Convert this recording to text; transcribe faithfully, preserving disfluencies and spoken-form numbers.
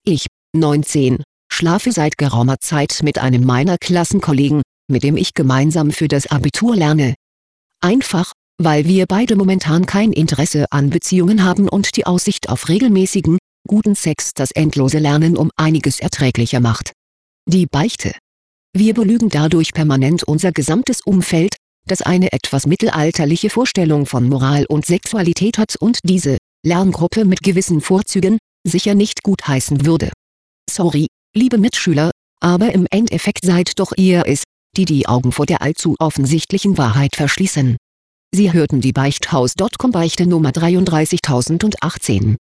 Ich, neunzehn, schlafe seit geraumer Zeit mit einem meiner Klassenkollegen, mit dem ich gemeinsam für das Abitur lerne. Einfach, weil wir beide momentan kein Interesse an Beziehungen haben und die Aussicht auf regelmäßigen, guten Sex das endlose Lernen um einiges erträglicher macht. Die Beichte. Wir belügen dadurch permanent unser gesamtes Umfeld, das eine etwas mittelalterliche Vorstellung von Moral und Sexualität hat und diese Lerngruppe mit gewissen Vorzügen sicher nicht gutheißen würde. Sorry, liebe Mitschüler, aber im Endeffekt seid doch ihr es, die die Augen vor der allzu offensichtlichen Wahrheit verschließen. Sie hörten die Beichthaus Punkt com Beichte Nummer dreiunddreißigtausendachtzehn.